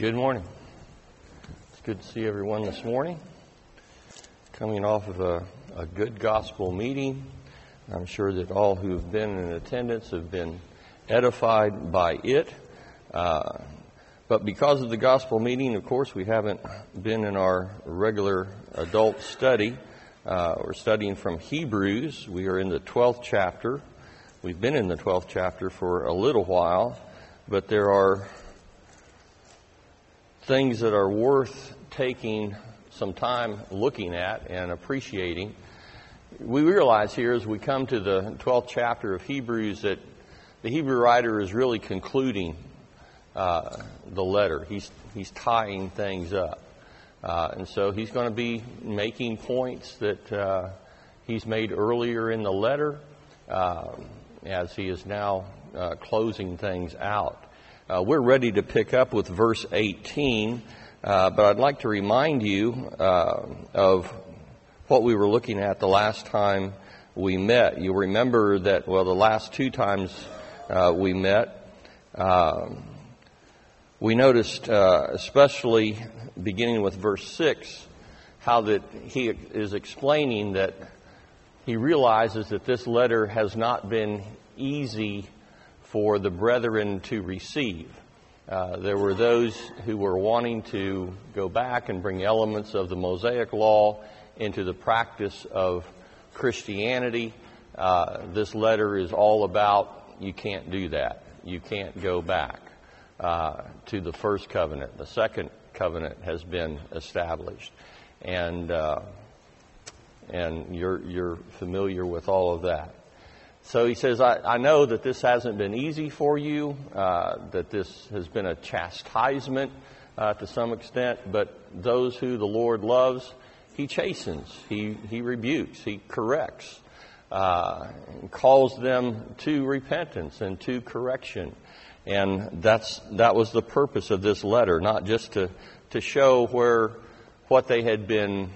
Good morning. It's good to see everyone this morning. Coming off of a good gospel meeting. I'm sure that all who have been in attendance have been edified by it. But because of the gospel meeting, of course, we haven't been in our regular adult study. We're studying from Hebrews. We are in the 12th chapter. We've been in the 12th chapter for a little while, but there are things that are worth taking some time looking at and appreciating. We realize here as we come to the 12th chapter of Hebrews that the Hebrew writer is really concluding the letter. He's tying things up. And so he's going to be making points that he's made earlier in the letter as he is now closing things out. We're ready to pick up with verse 18, but I'd like to remind you of what we were looking at the last time we met. You'll remember that, the last two times we met, we noticed, especially beginning with verse 6, how that he is explaining that he realizes that this letter has not been easy for the brethren to receive. There were those who were wanting to go back and bring elements of the Mosaic law into the practice of Christianity. This letter is all about you can't do that. You can't go back to the first covenant. The second covenant has been established, and you're familiar with all of that. So he says, I know that this hasn't been easy for you, that this has been a chastisement to some extent, but those who the Lord loves, He chastens, He rebukes, He corrects, calls them to repentance and to correction. And that was the purpose of this letter, not just to show what they had been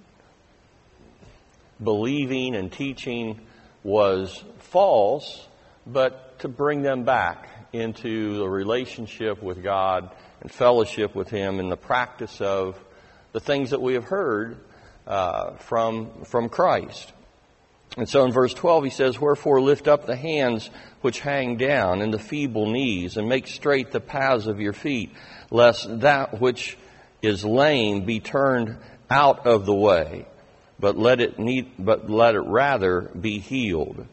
believing and teaching was false, but to bring them back into the relationship with God and fellowship with Him in the practice of the things that we have heard from Christ. And so in verse 12 he says, "Wherefore lift up the hands which hang down and the feeble knees, and make straight the paths of your feet, lest that which is lame be turned out of the way, but let it rather be healed."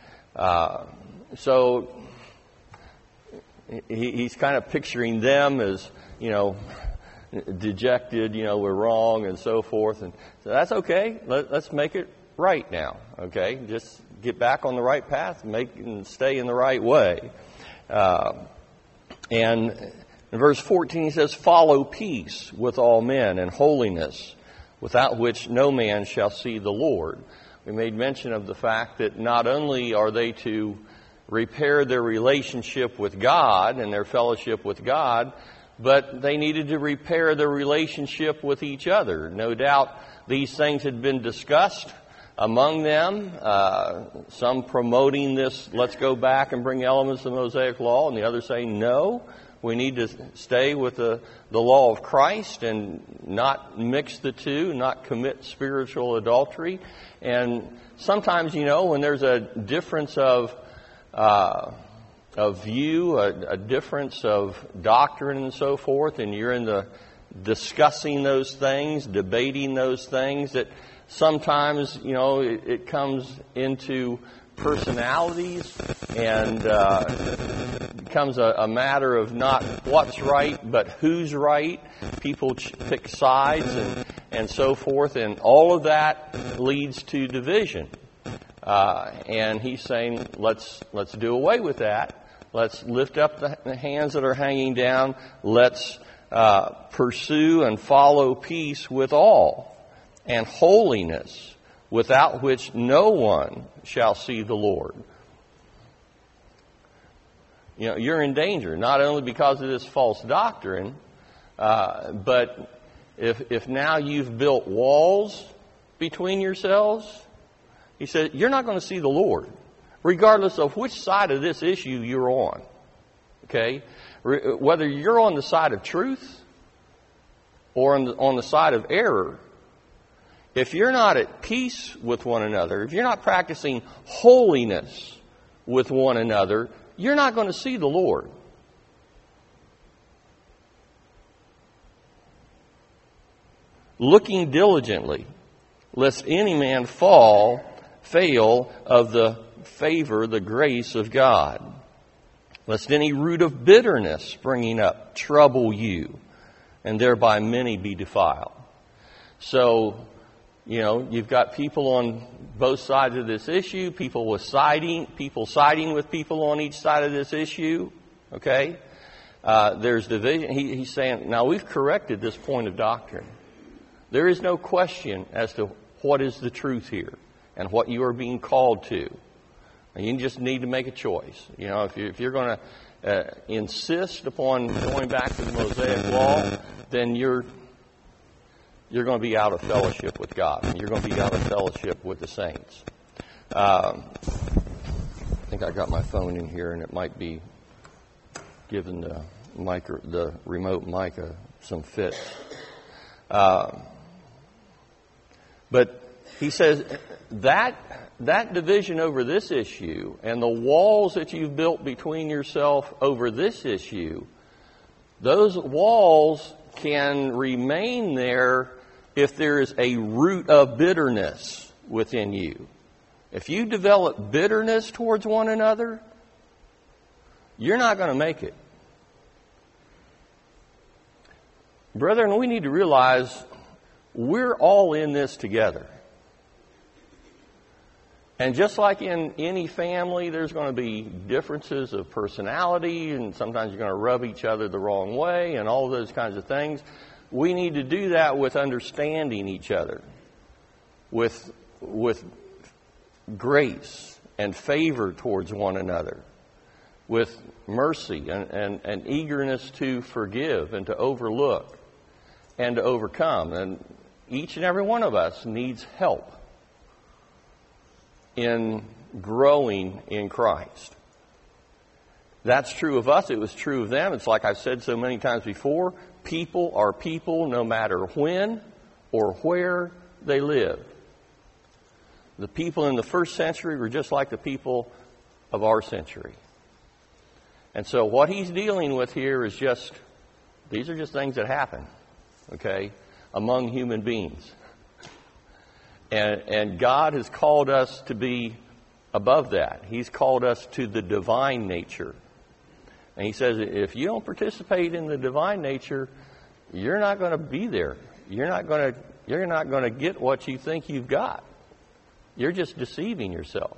So he's kind of picturing them as, dejected, we're wrong and so forth. And so that's okay. Let's make it right now. Okay. Just get back on the right path and stay in the right way. And in verse 14 he says, "Follow peace with all men and holiness, without which no man shall see the Lord." We made mention of the fact that not only are they to repair their relationship with God and their fellowship with God, but they needed to repair their relationship with each other. No doubt these things had been discussed among them, some promoting this, let's go back and bring elements of the Mosaic law, and the others saying, no, we need to stay with the law of Christ and not mix the two, not commit spiritual adultery. And sometimes, when there's a difference of view, a difference of doctrine and so forth, and you're in the discussing those things, debating those things, that sometimes, it comes into personalities and becomes a matter of not what's right, but who's right. People pick sides and so forth, and all of that leads to division. And he's saying, let's do away with that. Let's lift up the hands that are hanging down. Let's pursue and follow peace with all, and holiness, without which no one shall see the Lord. You're in danger, not only because of this false doctrine, but if now you've built walls between yourselves, he said, you're not going to see the Lord, regardless of which side of this issue you're on. Okay? Whether you're on the side of truth or on the side of error, if you're not at peace with one another, if you're not practicing holiness with one another, you're not going to see the Lord. Looking diligently, lest any man fail of the favor, the grace of God. Lest any root of bitterness springing up trouble you, and thereby many be defiled. So, you've got people on both sides of this issue, people siding with people on each side of this issue. Okay? There's division. He's saying, now we've corrected this point of doctrine. There is no question as to what is the truth here and what you are being called to. And you just need to make a choice. If you're going to insist upon going back to the Mosaic Law, then you're going to be out of fellowship with God. And you're going to be out of fellowship with the saints. I think I got my phone in here, and it might be giving the remote mic some fits. But he says that division over this issue and the walls that you've built between yourself over this issue, those walls can remain there if there is a root of bitterness within you. If you develop bitterness towards one another, you're not going to make it. Brethren, we need to realize we're all in this together. And just like in any family, there's going to be differences of personality, and sometimes you're going to rub each other the wrong way, and all those kinds of things. We need to do that with understanding each other, with grace and favor towards one another, with mercy and eagerness to forgive and to overlook and to overcome. And each and every one of us needs help in growing in Christ. That's true of us. It was true of them. It's like I've said so many times before. People are people no matter when or where they live. The people in the first century were just like the people of our century. And so what he's dealing with here is these are just things that happen, okay, among human beings. And God has called us to be above that. He's called us to the divine nature. And he says, if you don't participate in the divine nature, you're not going to be there. You're not going to get what you think you've got. You're just deceiving yourself.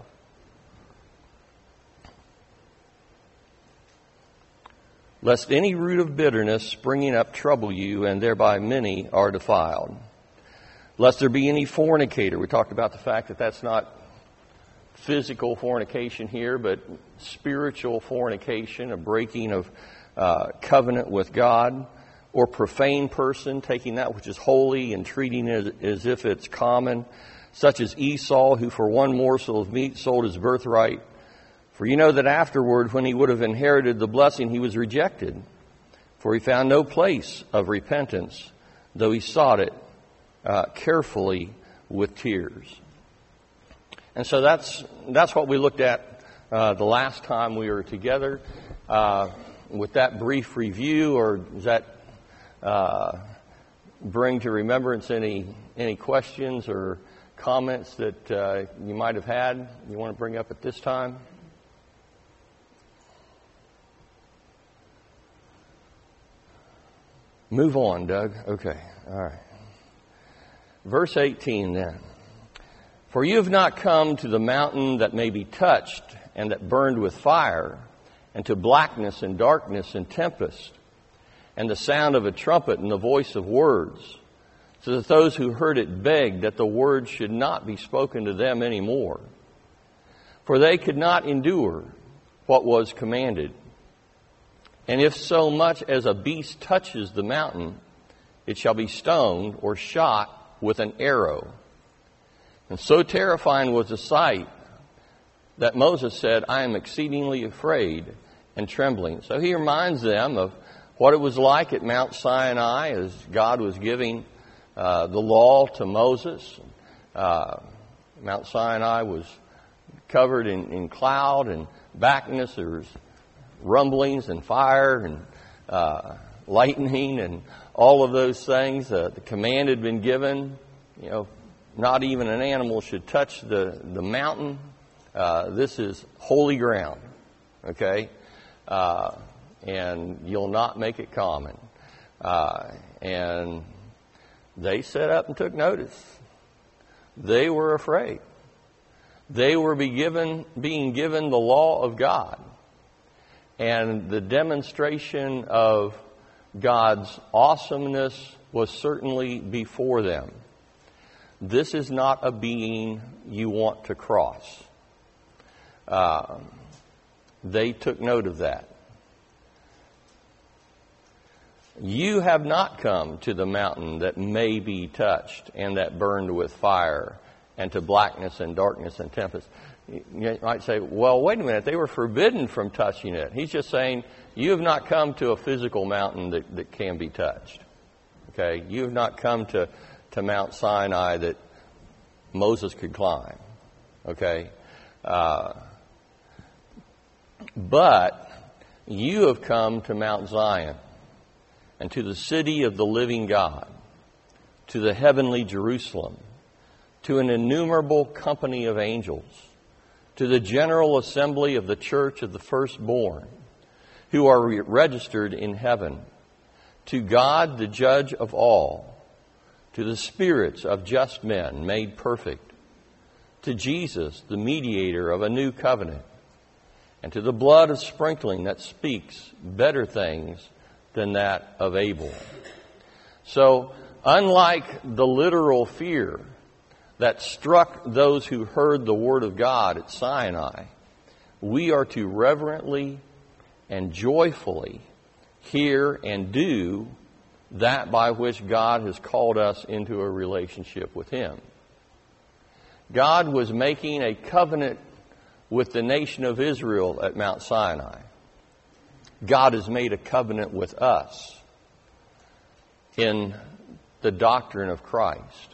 Lest any root of bitterness springing up trouble you, and thereby many are defiled. Lest there be any fornicator. We talked about the fact that that's not physical fornication here, but spiritual fornication, a breaking of covenant with God, or profane person, taking that which is holy and treating it as if it's common, such as Esau, who for one morsel of meat sold his birthright. For you know that afterward, when he would have inherited the blessing, he was rejected. For he found no place of repentance, though he sought it carefully with tears. And so that's what we looked at the last time we were together. With that brief review, or does that bring to remembrance any questions or comments that you might have had you want to bring up at this time? Move on, Doug. Okay. All right. Verse 18 then. For you have not come to the mountain that may be touched and that burned with fire, and to blackness and darkness and tempest, and the sound of a trumpet and the voice of words, so that those who heard it begged that the words should not be spoken to them any more. For they could not endure what was commanded. And if so much as a beast touches the mountain, it shall be stoned or shot with an arrow. And so terrifying was the sight that Moses said, I am exceedingly afraid and trembling. So he reminds them what it was like at Mount Sinai as God was giving the law to Moses. Mount Sinai was covered in cloud and blackness. There was rumblings and fire and lightning and all of those things. The command had been given, not even an animal should touch the mountain. This is holy ground, okay? And you'll not make it common. And they set up and took notice. They were afraid. They were being given the law of God. And the demonstration of God's awesomeness was certainly before them. This is not a being you want to cross. They took note of that. You have not come to the mountain that may be touched and that burned with fire, and to blackness and darkness and tempest. You might say, well, wait a minute, they were forbidden from touching it. He's just saying, you have not come to a physical mountain that can be touched. Okay? You have not come to Mount Sinai that Moses could climb. Okay? But you have come to Mount Zion and to the city of the living God, to the heavenly Jerusalem, to an innumerable company of angels, to the general assembly of the church of the firstborn, who are registered in heaven, to God the judge of all, to the spirits of just men made perfect, to Jesus the mediator of a new covenant, and to the blood of sprinkling that speaks better things than that of Abel. So, unlike the literal fear that struck those who heard the word of God at Sinai, we are to reverently and joyfully hear and do that by which God has called us into a relationship with Him. God was making a covenant with the nation of Israel at Mount Sinai. God has made a covenant with us in the doctrine of Christ.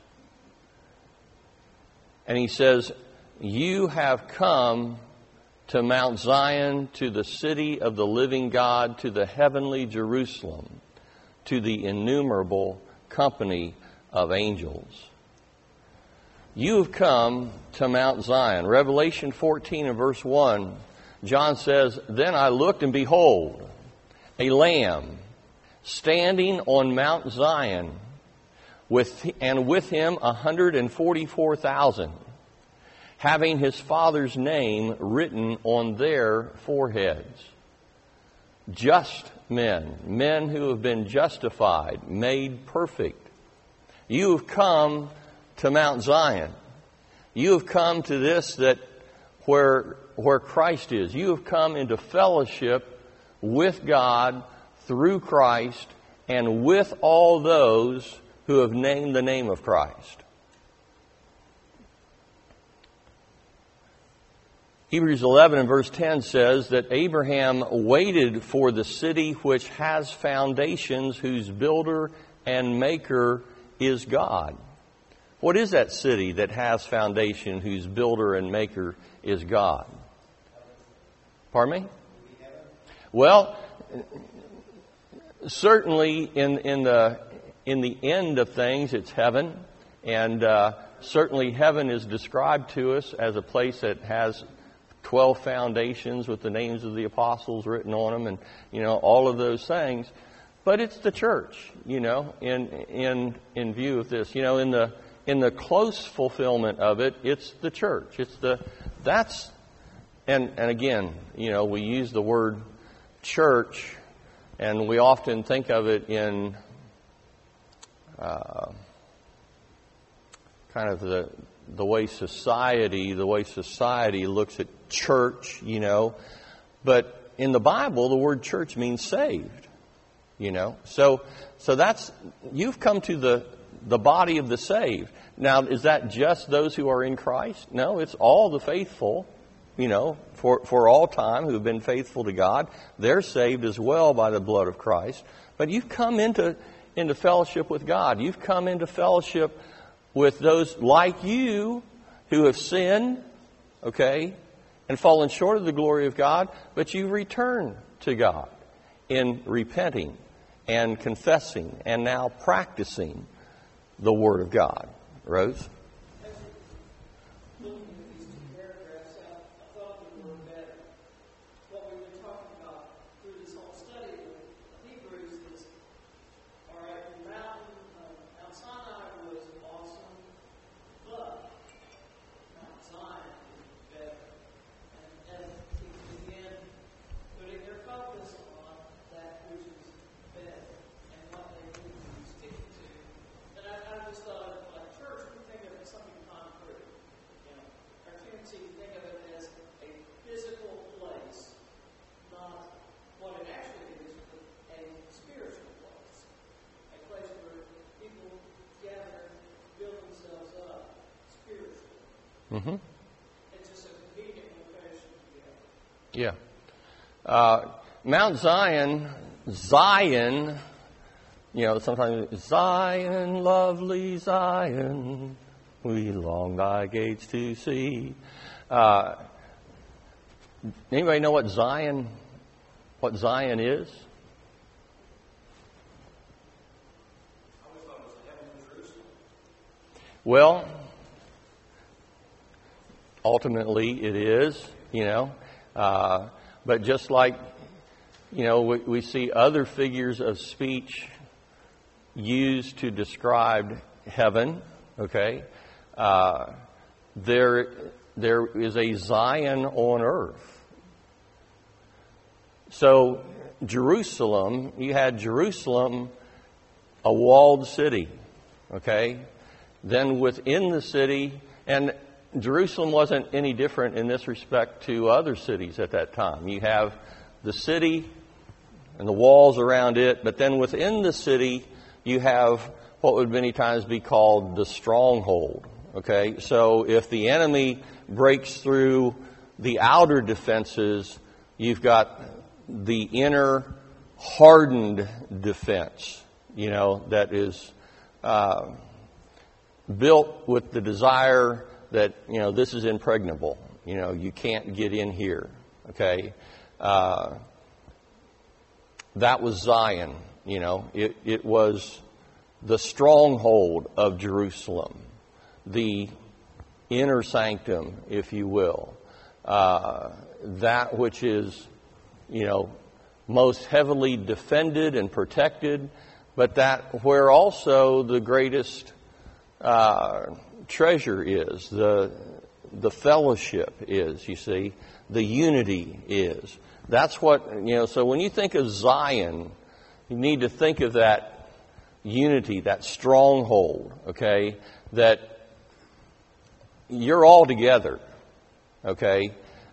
And He says, you have come to Mount Zion, to the city of the living God, to the heavenly Jerusalem, to the innumerable company of angels. You have come to Mount Zion. Revelation 14 and verse 1, John says, then I looked and behold, a lamb standing on Mount Zion, with him 144,000, having his Father's name written on their foreheads. Just men, men who have been justified, made perfect. You have come to Mount Zion. You have come to this where Christ is. You have come into fellowship with God through Christ and with all those who have named the name of Christ. Hebrews 11 and verse 10 says that Abraham waited for the city which has foundations, whose builder and maker is God. What is that city that has foundation, whose builder and maker is God? Pardon me? Well, certainly in the end of things, it's heaven, and certainly heaven is described to us as a place that has 12 foundations with the names of the apostles written on them, and all of those things. But it's the church, in view of this, in the close fulfillment of it, it's the church. And again, we use the word church, and we often think of it in kind of the way society looks at church, But in the Bible, the word church means saved, So that's, you've come to the body of the saved. Now, is that just those who are in Christ? No, it's all the faithful for all time who have been faithful to God. They're saved as well by the blood of Christ. But you've come into fellowship with God. You've come into fellowship with those like you who have sinned, okay, and fallen short of the glory of God, but you return to God in repenting and confessing and now practicing the Word of God. Rose? Mm-hmm. It's just a convenient location to get. Yeah. Mount Zion, sometimes Zion, lovely Zion, we long thy gates to see. Anybody know what Zion is? I always thought it was the heaven of Jerusalem. Well, ultimately, it is, but just like, we see other figures of speech used to describe heaven, okay, there is a Zion on earth. So, Jerusalem, you had Jerusalem, a walled city, okay, then within the city, and Jerusalem wasn't any different in this respect to other cities at that time. You have the city and the walls around it, but then within the city, you have what would many times be called the stronghold. Okay, so if the enemy breaks through the outer defenses, you've got the inner hardened defense, that is built with the desire that, this is impregnable. You can't get in here. Okay? That was Zion. It was the stronghold of Jerusalem. The inner sanctum, if you will. That which is, most heavily defended and protected, but that where also the greatest treasure is, the fellowship is, you see, the unity is. That's what, so when you think of Zion, you need to think of that unity, that stronghold, okay, that you're all together, okay,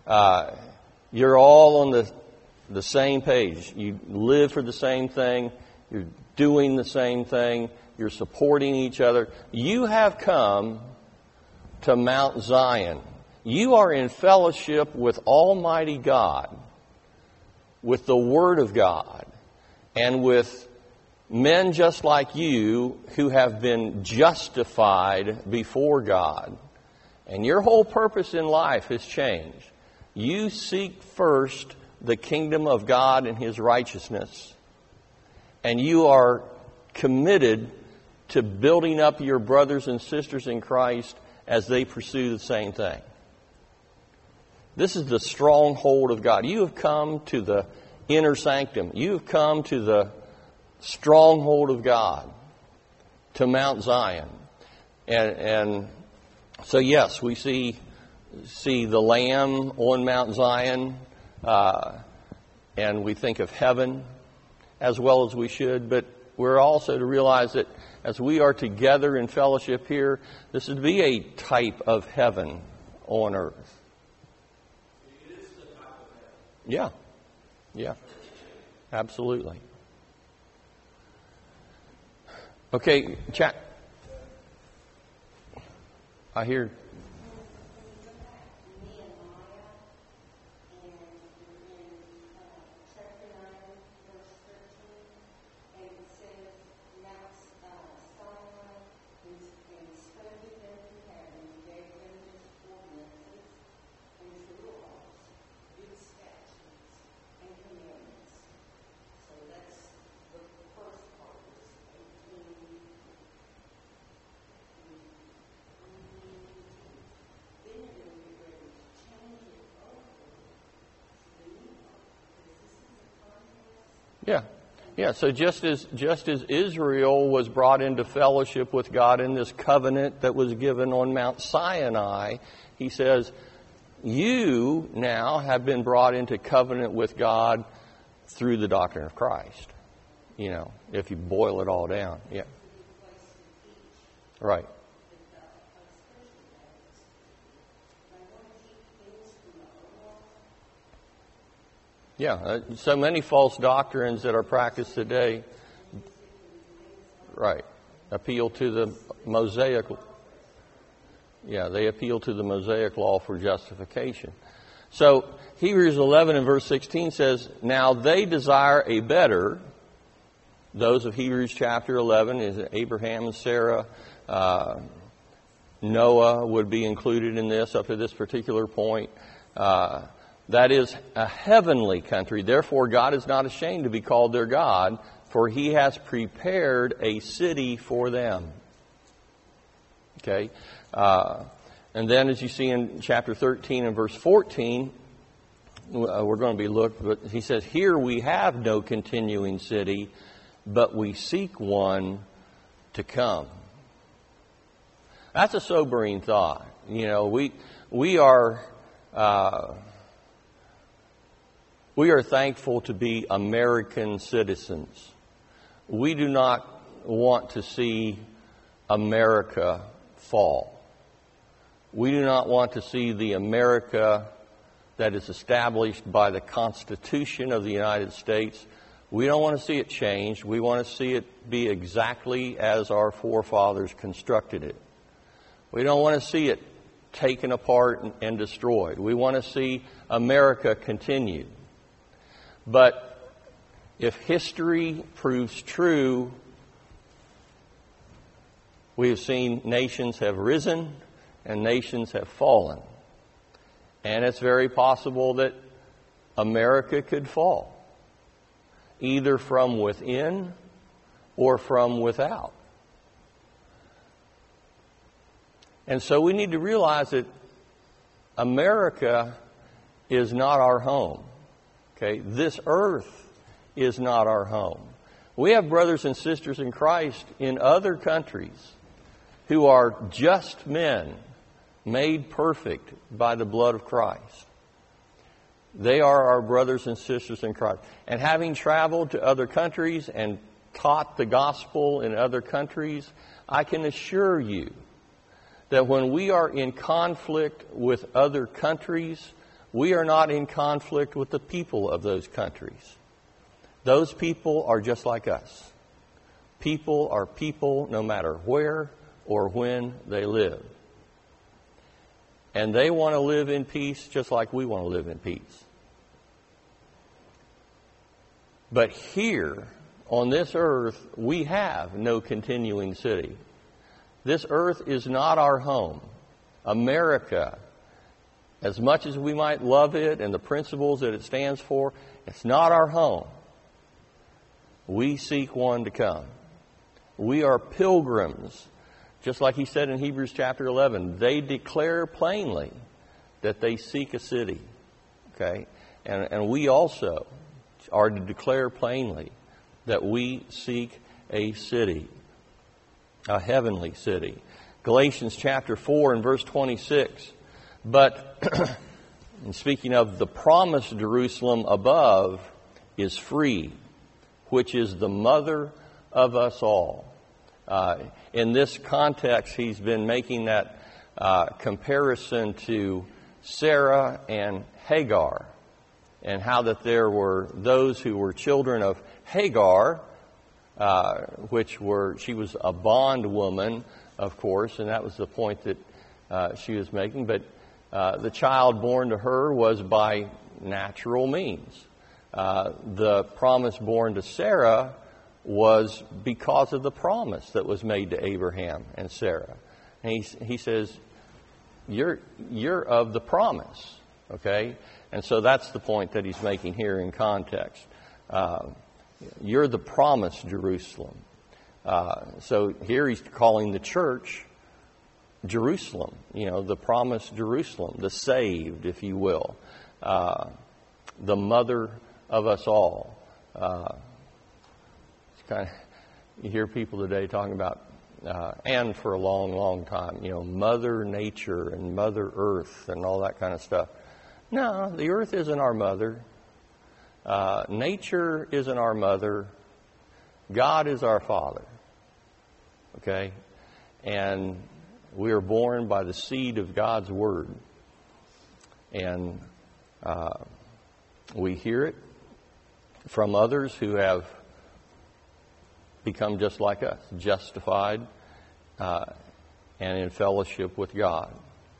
you're all on the same page. You live for the same thing, you're doing the same thing, you're supporting each other. You have come to Mount Zion. You are in fellowship with Almighty God, with the Word of God, and with men just like you who have been justified before God. And your whole purpose in life has changed. You seek first the kingdom of God and His righteousness, and you are committed to building up your brothers and sisters in Christ as they pursue the same thing. This is the stronghold of God. You have come to the inner sanctum. You have come to the stronghold of God, to Mount Zion. And so, yes, we see the Lamb on Mount Zion, and we think of heaven as well as we should, but we're also to realize that as we are together in fellowship here, this is to be a type of heaven on earth. It is the type of heaven. Yeah. Yeah. Absolutely. Okay, chat. I hear. Yeah. Yeah, so just as Israel was brought into fellowship with God in this covenant that was given on Mount Sinai, he says, you now have been brought into covenant with God through the doctrine of Christ. You know, if you boil it all down. Yeah. Right. Yeah, so many false doctrines that are practiced today, right, appeal to the Mosaic. Yeah, they appeal to the Mosaic law for justification. So Hebrews 11 and verse 16 says, now they desire a better, those of Hebrews chapter 11, is Abraham and Sarah, Noah would be included in this up to this particular point. That is a heavenly country. Therefore, God is not ashamed to be called their God, for He has prepared a city for them. Okay? And then as you see in chapter 13 and verse 14, we're going to be looked, but he says, here we have no continuing city, but we seek one to come. That's a sobering thought. You know, we are thankful to be American citizens. We do not want to see America fall. We do not want to see the America that is established by the Constitution of the United States. We don't want to see it changed. We want to see it be exactly as our forefathers constructed it. We don't want to see it taken apart and destroyed. We want to see America continued. But if history proves true, we have seen nations have risen and nations have fallen. And it's very possible that America could fall, either from within or from without. And so we need to realize that America is not our home. Okay, this earth is not our home. We have brothers and sisters in Christ in other countries who are just men made perfect by the blood of Christ. They are our brothers and sisters in Christ. And having traveled to other countries and taught the gospel in other countries, I can assure you that when we are in conflict with other countries, we are not in conflict with the people of those countries. Those people are just like us. People are people no matter where or when they live. And they want to live in peace just like we want to live in peace. But here, on this earth, we have no continuing city. This earth is not our home. America, as much as we might love it and the principles that it stands for, it's not our home. We seek one to come. We are pilgrims. Just like he said in Hebrews chapter 11, they declare plainly that they seek a city. Okay? And we also are to declare plainly that we seek a city, a heavenly city. Galatians chapter 4 and verse 26. But, speaking of the promised Jerusalem above, is free, which is the mother of us all. In this context, he's been making that comparison to Sarah and Hagar, and how that there were those who were children of Hagar, she was a bondwoman, of course, and that was the point that she was making. But the child born to her was by natural means. The promise born to Sarah was because of the promise that was made to Abraham and Sarah. And he says, you're of the promise, okay? And so that's the point that he's making here in context. You're the promised Jerusalem. So here he's calling the church Jerusalem, the promised Jerusalem, the saved, if you will, the mother of us all. kind of, you hear people today talking about, and for a long, long time, Mother Nature and Mother Earth and all that kind of stuff. No, the earth isn't our mother. Nature isn't our mother. God is our Father. Okay? And we are born by the seed of God's Word. And we hear it from others who have become just like us, justified and in fellowship with God.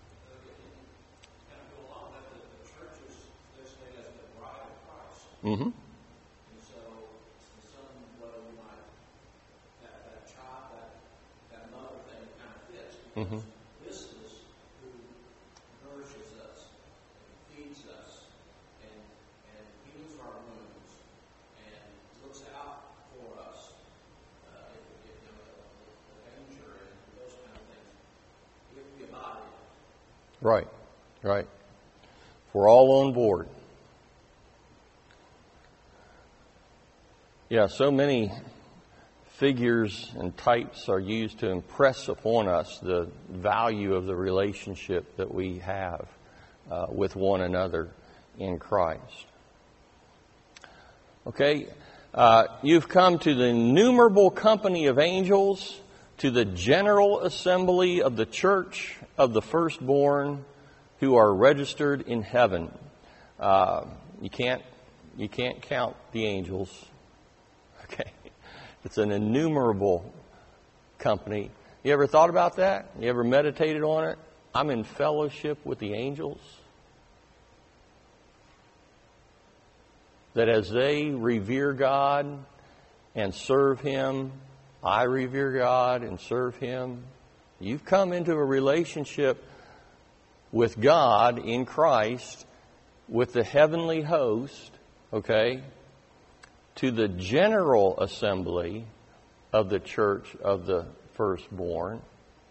Mm-hmm. And so the son, whether you might that child, that mother thing kind of fits, because Mm-hmm. this is who nourishes us, and feeds us, and heals our wounds, and looks out for us if the danger and those kind of things. If we abide in it. Right, right. We're all on board. Yeah, so many figures and types are used to impress upon us the value of the relationship that we have with one another in Christ. Okay, you've come to the innumerable company of angels, to the general assembly of the church of the firstborn who are registered in heaven. You can't count the angels. Okay, it's an innumerable company. You ever thought about that? You ever meditated on it? I'm in fellowship with the angels. That as they revere God and serve Him, I revere God and serve Him. You've come into a relationship with God in Christ, with the heavenly host, okay, to the general assembly of the church of the firstborn.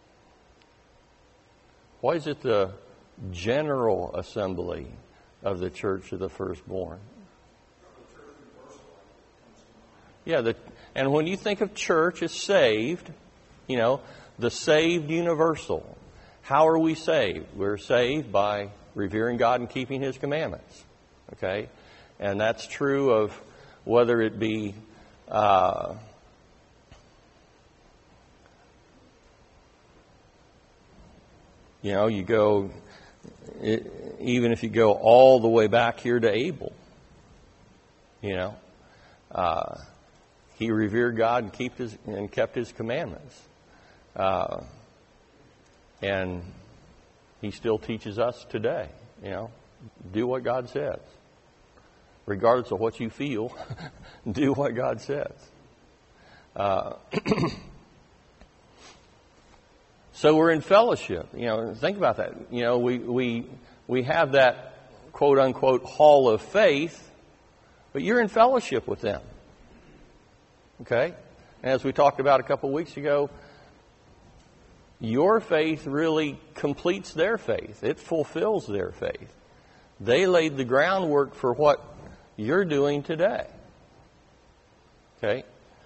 Why is it the general assembly of the church of the firstborn? Yeah, and when you think of church as saved, the saved universal. How are we saved? We're saved by revering God and keeping His commandments. Okay? And that's true of whether it be you go, even if you go all the way back here to Abel, he revered God and kept His commandments. And He still teaches us today, do what God says. Regardless of what you feel, do what God says. So we're in fellowship. Think about that. We have that quote unquote hall of faith, but you're in fellowship with them. Okay? And as we talked about a couple of weeks ago, your faith really completes their faith. It fulfills their faith. They laid the groundwork for what you're doing today. Okay?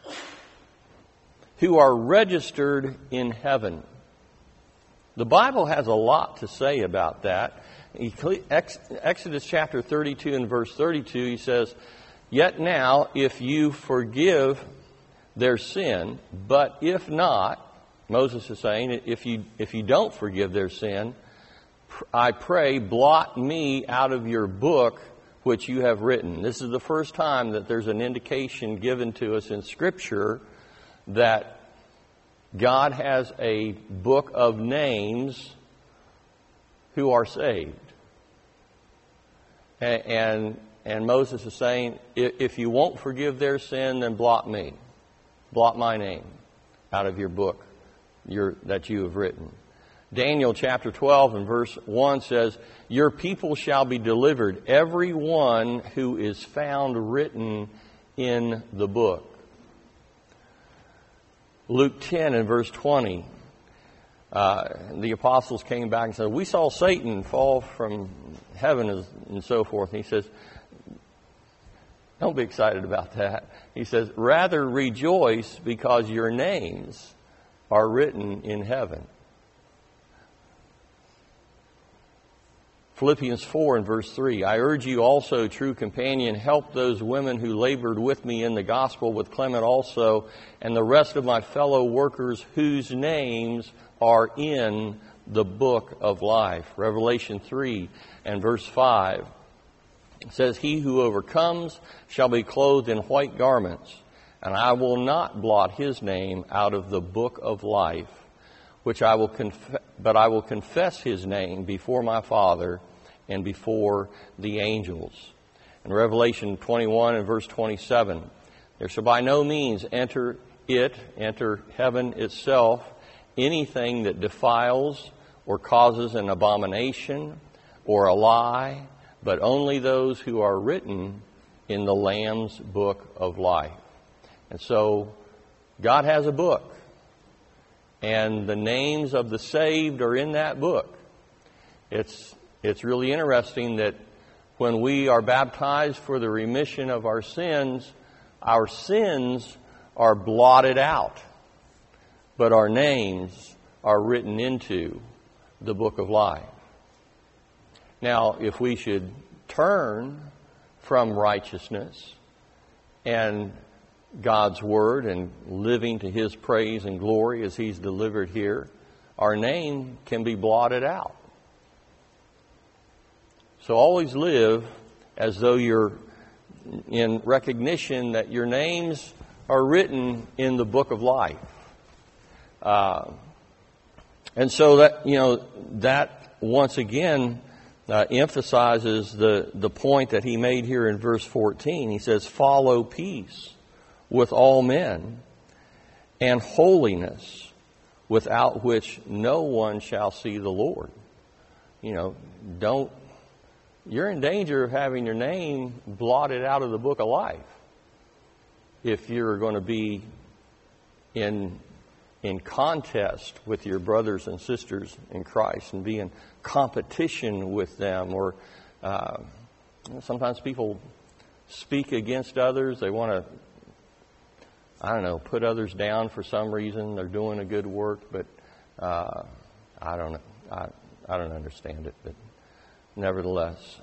Who are registered in heaven. The Bible has a lot to say about that. Exodus chapter 32 and verse 32, he says, "Yet now, if you forgive their sin, but if not," Moses is saying, if you don't forgive their sin, "I pray, blot me out of your book which you have written." This is the first time that there's an indication given to us in Scripture that God has a book of names who are saved. And Moses is saying, if you won't forgive their sin, then blot me. Blot my name out of your book that you have written. Daniel chapter 12 and verse 1 says, "Your people shall be delivered, every one who is found written in the book." Luke 10 and verse 20, the apostles came back and said, "We saw Satan fall from heaven and so forth." And he says, Don't be excited about that. He says, rather rejoice because your names are written in heaven. Philippians 4 and verse 3, I urge you also, true companion, help those women who labored with me in the gospel, with Clement also, and the rest of my fellow workers whose names are in the book of life. Revelation 3 and verse 5 says, he who overcomes shall be clothed in white garments, and I will not blot his name out of the book of life, but I will confess his name before my Father and before the angels. In Revelation 21 and verse 27, there shall by no means enter heaven itself, anything that defiles or causes an abomination or a lie, but only those who are written in the Lamb's book of life. And so, God has a book. And the names of the saved are in that book. It's really interesting that when we are baptized for the remission of our sins are blotted out, but our names are written into the book of life. Now, if we should turn from righteousness and God's Word and living to His praise and glory as He's delivered here, our name can be blotted out. So always live as though you're in recognition that your names are written in the book of life. And so that once again emphasizes the point that he made here in verse 14. He says, follow peace with all men, and holiness, without which no one shall see the Lord. You're in danger of having your name blotted out of the book of life if you're going to be in contest with your brothers and sisters in Christ and be in competition with them. Or sometimes people speak against others. They want to put others down for some reason. They're doing a good work, but I don't understand it. But nevertheless,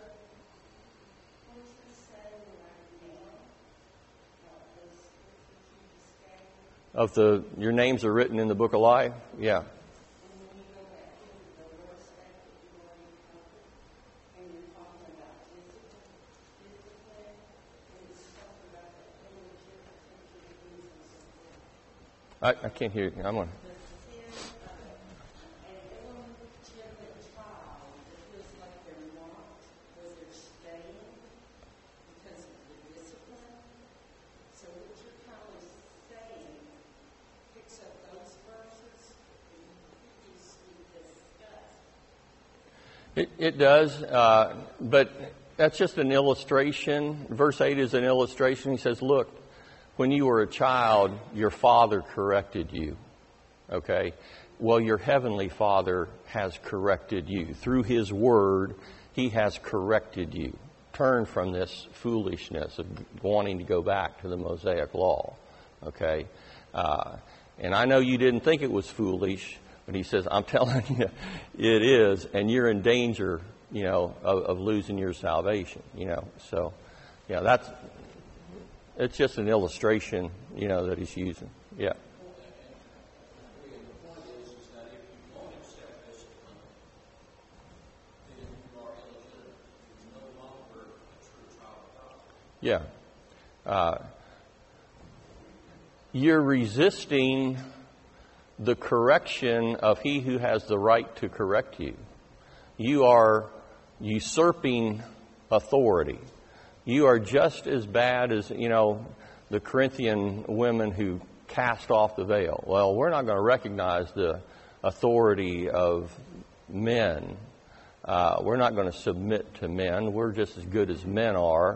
your names are written in the book of life. Yeah. I can't hear you. I'm on. It does, but that's just an illustration. Verse 8 is an illustration. He says, look, when you were a child, your father corrected you. Okay? Well, your heavenly Father has corrected you. Through His Word, He has corrected you. Turn from this foolishness of wanting to go back to the Mosaic Law. Okay? And I know you didn't think it was foolish, but He says, I'm telling you, it is, and you're in danger, of losing your salvation. So, yeah, it's just an illustration, that He's using. Yeah. Yeah. You're resisting the correction of He who has the right to correct you. You are usurping authority. You are just as bad as, the Corinthian women who cast off the veil. Well, we're not going to recognize the authority of men. We're not going to submit to men. We're just as good as men are,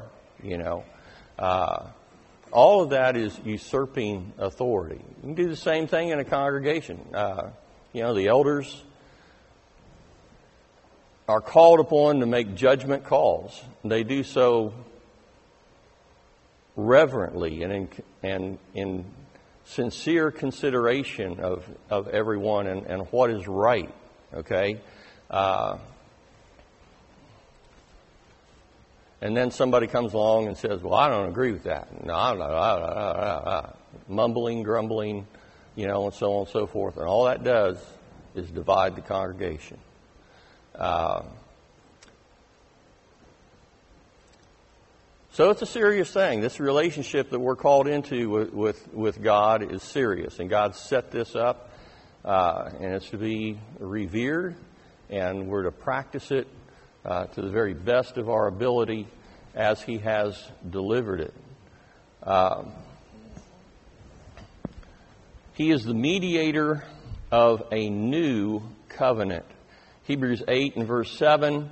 All of that is usurping authority. You can do the same thing in a congregation. The elders are called upon to make judgment calls. They do so reverently and in sincere consideration of everyone and what is right. Okay? And then somebody comes along and says, well, I don't agree with that. No, mumbling, grumbling, and so on and so forth. And all that does is divide the congregation. So it's a serious thing. This relationship that we're called into with God is serious. And God set this up, and it's to be revered, and we're to practice it to the very best of our ability as He has delivered it. He is the mediator of a new covenant. Hebrews 8 and verse 7.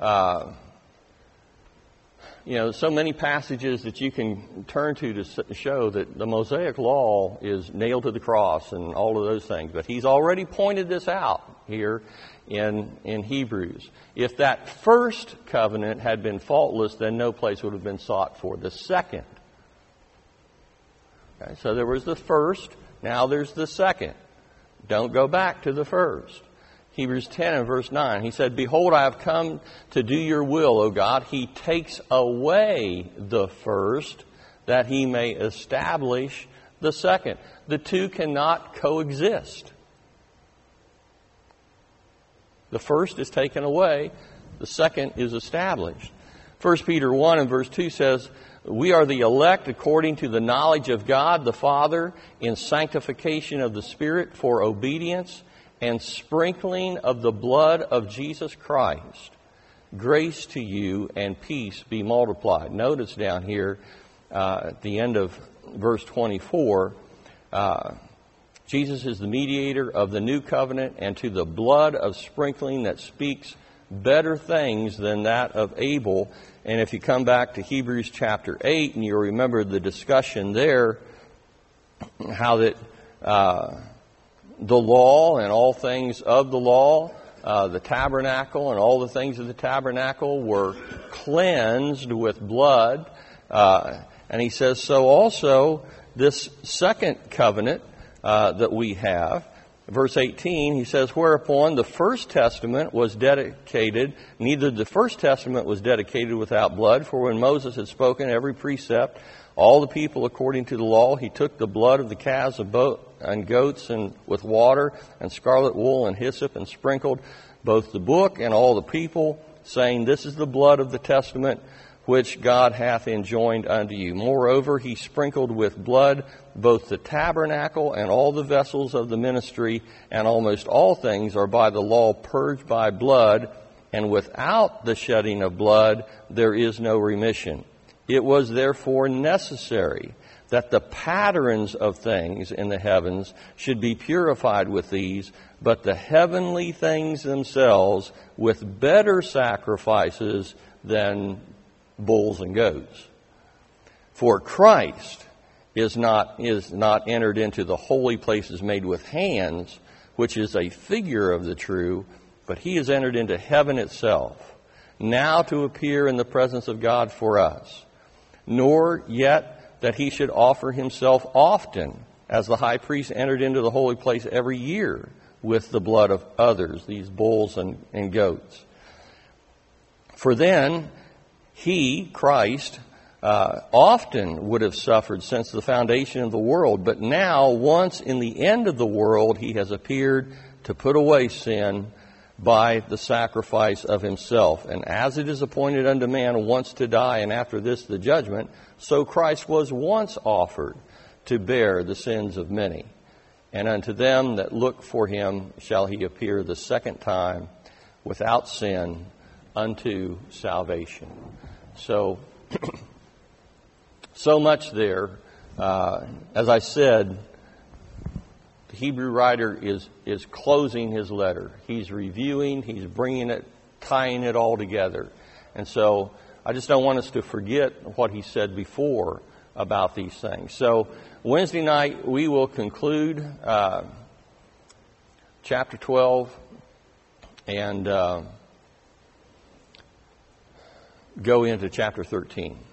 So many passages that you can turn to show that the Mosaic Law is nailed to the cross and all of those things. But He's already pointed this out here in Hebrews. If that first covenant had been faultless, then no place would have been sought for the second. Okay, so there was the first, now there's the second. Don't go back to the first. Hebrews 10 and verse 9, He said, behold, I have come to do your will, O God. He takes away the first, that He may establish the second. The two cannot coexist. The first is taken away, the second is established. 1 Peter 1 and verse 2 says, we are the elect according to the knowledge of God the Father in sanctification of the Spirit for obedience and sprinkling of the blood of Jesus Christ. Grace to you and peace be multiplied. Notice down here at the end of verse 24, Jesus is the mediator of the new covenant, and to the blood of sprinkling that speaks better things than that of Abel. And if you come back to Hebrews chapter 8, and you remember the discussion there, how that the law and all things of the law, the tabernacle and all the things of the tabernacle were cleansed with blood. And he says, so also this second covenant that we have, verse 18, he says, whereupon the first testament was dedicated, neither the first testament was dedicated without blood, for when Moses had spoken every precept, all the people according to the law, he took the blood of the calves and goats and with water and scarlet wool and hyssop and sprinkled both the book and all the people, saying, this is the blood of the testament which God hath enjoined unto you. Moreover, he sprinkled with blood both the tabernacle and all the vessels of the ministry, and almost all things are by the law purged by blood, and without the shedding of blood there is no remission. It was therefore necessary that the patterns of things in the heavens should be purified with these, but the heavenly things themselves with better sacrifices than bulls and goats. For Christ is not entered into the holy places made with hands, which is a figure of the true, but He is entered into heaven itself, now to appear in the presence of God for us. Nor yet that He should offer Himself often, as the high priest entered into the holy place every year with the blood of others, these bulls and goats. For then He, Christ, often would have suffered since the foundation of the world, but now, once in the end of the world, He has appeared to put away sin by the sacrifice of Himself. And as it is appointed unto man once to die, and after this the judgment, so Christ was once offered to bear the sins of many. And unto them that look for Him shall He appear the second time without sin unto salvation. So, so much there. As I said, the Hebrew writer is closing his letter. He's reviewing, he's bringing it, tying it all together. And so I just don't want us to forget what he said before about these things. So Wednesday night we will conclude chapter 12 and go into chapter 13.